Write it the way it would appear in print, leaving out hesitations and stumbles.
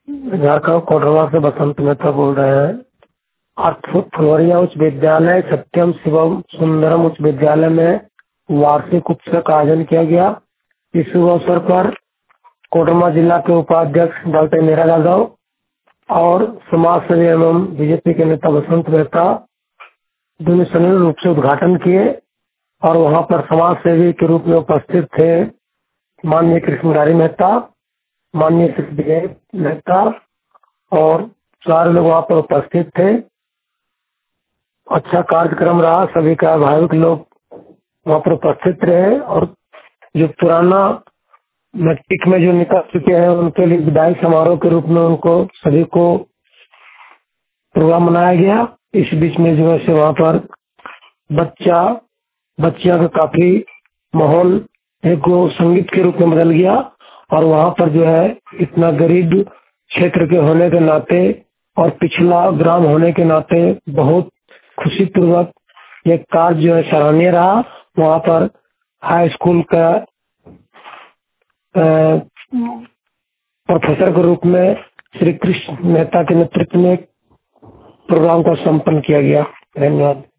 झारखंड कोडरवा से बसंत मेहता बोल रहे हैं। आज फुलवरिया उच्च विद्यालय सत्यम शिवम सुंदरम उच्च विद्यालय में वार्षिक उत्सव का आयोजन किया गया। इस शुभ अवसर पर कोडरमा जिला के उपाध्यक्ष डॉक्टर मीरा यादव और समाज सेवी एवं बीजेपी के नेता बसंत मेहता दोनों संयुक्त रूप से उद्घाटन किए और वहां पर समाज सेवी के रूप में उपस्थित थे माननीय कृष्णमुरारी मेहता, माननीय श्री विजय मेहता और सारे लोग वहाँ पर उपस्थित थे। अच्छा कार्यक्रम रहा, सभी का भावुक लोग वहाँ पर उपस्थित रहे और जो पुराना मैट्रिक में जो निकल चुके हैं उनके लिए विदाई समारोह के रूप में उनको सभी को प्रोग्राम मनाया गया। इस बीच में जो है से वहाँ पर बच्चियों का काफी माहौल एक वो संगीत के रूप में बदल गया और वहाँ पर जो है इतना गरीब क्षेत्र के होने के नाते और पिछला ग्राम होने के नाते बहुत खुशी पूर्वक ये कार्य जो है सराहनीय रहा। वहाँ पर हाई स्कूल का प्रोफेसर के रूप में श्री कृष्ण मेहता के नेतृत्व में प्रोग्राम को संपन्न किया गया। धन्यवाद।